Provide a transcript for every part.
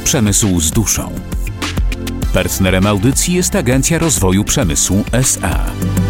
Przemysł z duszą. Partnerem audycji jest Agencja Rozwoju Przemysłu S.A.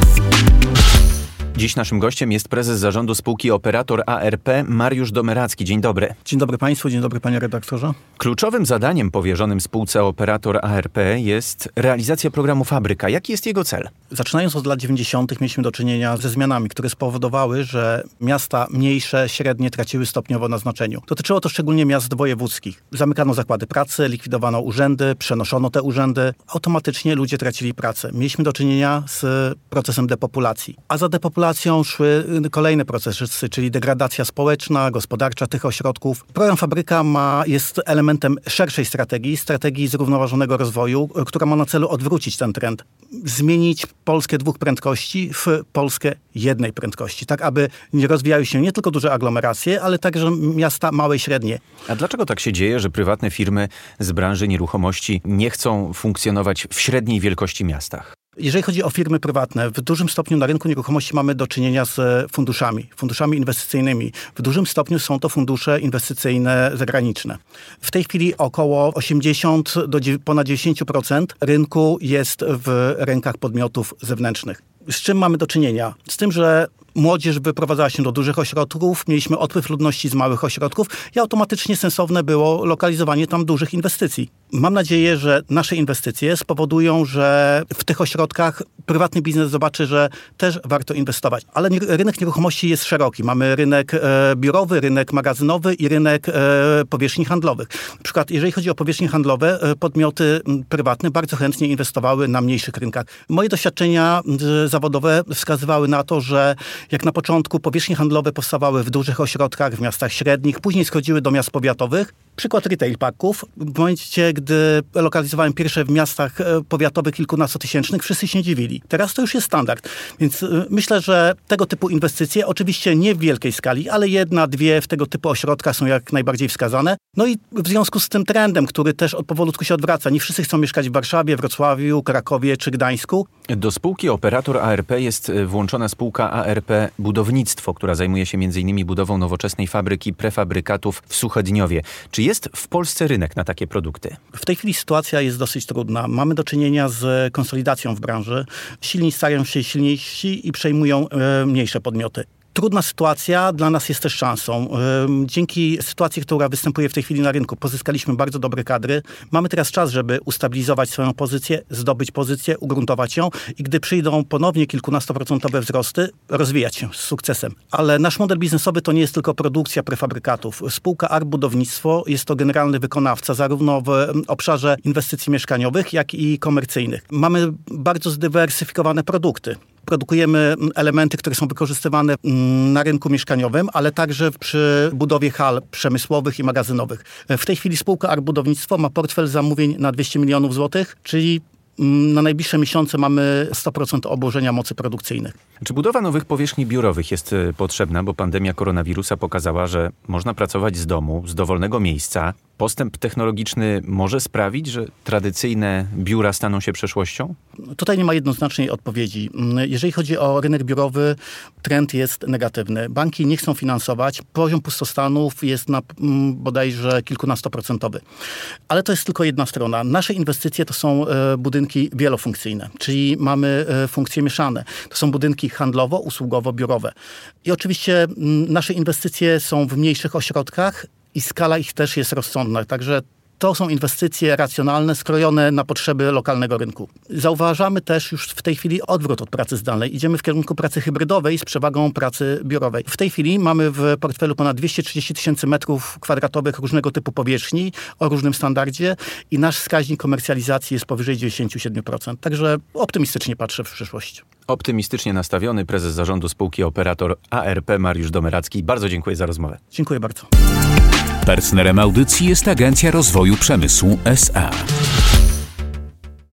Dziś naszym gościem jest prezes zarządu spółki Operator ARP Mariusz Domeracki. Dzień dobry. Dzień dobry Państwu, dzień dobry Panie redaktorze. Kluczowym zadaniem powierzonym spółce Operator ARP jest realizacja programu Fabryka. Jaki jest jego cel? Zaczynając od lat 90. mieliśmy do czynienia ze zmianami, które spowodowały, że miasta mniejsze, średnie traciły stopniowo na znaczeniu. Dotyczyło to szczególnie miast wojewódzkich. Zamykano zakłady pracy, likwidowano urzędy, przenoszono te urzędy. Automatycznie ludzie tracili pracę. Mieliśmy do czynienia z procesem depopulacji. A za depopulacją szły kolejne procesy, czyli degradacja społeczna, gospodarcza tych ośrodków. Program Fabryka jest elementem szerszej strategii zrównoważonego rozwoju, która ma na celu odwrócić ten trend. Zmienić Polskę dwóch prędkości w Polskę jednej prędkości, tak aby nie rozwijały się nie tylko duże aglomeracje, ale także miasta małe i średnie. A dlaczego tak się dzieje, że prywatne firmy z branży nieruchomości nie chcą funkcjonować w średniej wielkości miastach? Jeżeli chodzi o firmy prywatne, w dużym stopniu na rynku nieruchomości mamy do czynienia z funduszami inwestycyjnymi. W dużym stopniu są to fundusze inwestycyjne zagraniczne. W tej chwili około 80 do ponad 90% rynku jest w rękach podmiotów zewnętrznych. Z czym mamy do czynienia? Z tym, że młodzież wyprowadzała się do dużych ośrodków, mieliśmy odpływ ludności z małych ośrodków i automatycznie sensowne było lokalizowanie tam dużych inwestycji. Mam nadzieję, że nasze inwestycje spowodują, że w tych ośrodkach prywatny biznes zobaczy, że też warto inwestować. Ale rynek nieruchomości jest szeroki. Mamy rynek biurowy, rynek magazynowy i rynek powierzchni handlowych. Na przykład, jeżeli chodzi o powierzchnie handlowe, podmioty prywatne bardzo chętnie inwestowały na mniejszych rynkach. Moje doświadczenia zawodowe wskazywały na to, że jak na początku powierzchnie handlowe powstawały w dużych ośrodkach, w miastach średnich, później schodziły do miast powiatowych. Przykład retail parków. W momencie, gdy lokalizowałem pierwsze w miastach powiatowych kilkunastotysięcznych, wszyscy się dziwili. Teraz to już jest standard. Więc myślę, że tego typu inwestycje, oczywiście nie w wielkiej skali, ale jedna, dwie w tego typu ośrodkach są jak najbardziej wskazane. No i w związku z tym trendem, który też powolutku się odwraca. Nie wszyscy chcą mieszkać w Warszawie, Wrocławiu, Krakowie czy Gdańsku. Do spółki Operator ARP jest włączona spółka ARP Budownictwo, która zajmuje się m.in. budową nowoczesnej fabryki prefabrykatów w Suchedniowie. Czy jest w Polsce rynek na takie produkty? W tej chwili sytuacja jest dosyć trudna. Mamy do czynienia z konsolidacją w branży. Silni stają się silniejsi i przejmują mniejsze podmioty. Trudna sytuacja dla nas jest też szansą. Dzięki sytuacji, która występuje w tej chwili na rynku, pozyskaliśmy bardzo dobre kadry. Mamy teraz czas, żeby ustabilizować swoją pozycję, zdobyć pozycję, ugruntować ją i gdy przyjdą ponownie kilkunastoprocentowe wzrosty, rozwijać się z sukcesem. Ale nasz model biznesowy to nie jest tylko produkcja prefabrykatów. Spółka ARP Budownictwo jest to generalny wykonawca zarówno w obszarze inwestycji mieszkaniowych, jak i komercyjnych. Mamy bardzo zdywersyfikowane produkty. Produkujemy elementy, które są wykorzystywane na rynku mieszkaniowym, ale także przy budowie hal przemysłowych i magazynowych. W tej chwili spółka ARP Budownictwo ma portfel zamówień na 200 milionów złotych, czyli na najbliższe miesiące mamy 100% obłożenia mocy produkcyjnych. Czy budowa nowych powierzchni biurowych jest potrzebna, bo pandemia koronawirusa pokazała, że można pracować z domu, z dowolnego miejsca? Postęp technologiczny może sprawić, że tradycyjne biura staną się przeszłością? Tutaj nie ma jednoznacznej odpowiedzi. Jeżeli chodzi o rynek biurowy, trend jest negatywny. Banki nie chcą finansować. Poziom pustostanów jest na bodajże kilkunastoprocentowy. Ale to jest tylko jedna strona. Nasze inwestycje to są budynki wielofunkcyjne, czyli mamy funkcje mieszane. To są budynki handlowo-usługowo-biurowe. I oczywiście nasze inwestycje są w mniejszych ośrodkach, i skala ich też jest rozsądna. Także to są inwestycje racjonalne, skrojone na potrzeby lokalnego rynku. Zauważamy też już w tej chwili odwrót od pracy zdalnej. Idziemy w kierunku pracy hybrydowej z przewagą pracy biurowej. W tej chwili mamy w portfelu ponad 230 tysięcy metrów kwadratowych różnego typu powierzchni o różnym standardzie i nasz wskaźnik komercjalizacji jest powyżej 97%. Także optymistycznie patrzę w przyszłość. Optymistycznie nastawiony prezes zarządu spółki Operator ARP Mariusz Domeracki. Bardzo dziękuję za rozmowę. Dziękuję bardzo. Partnerem audycji jest Agencja Rozwoju Przemysłu S.A.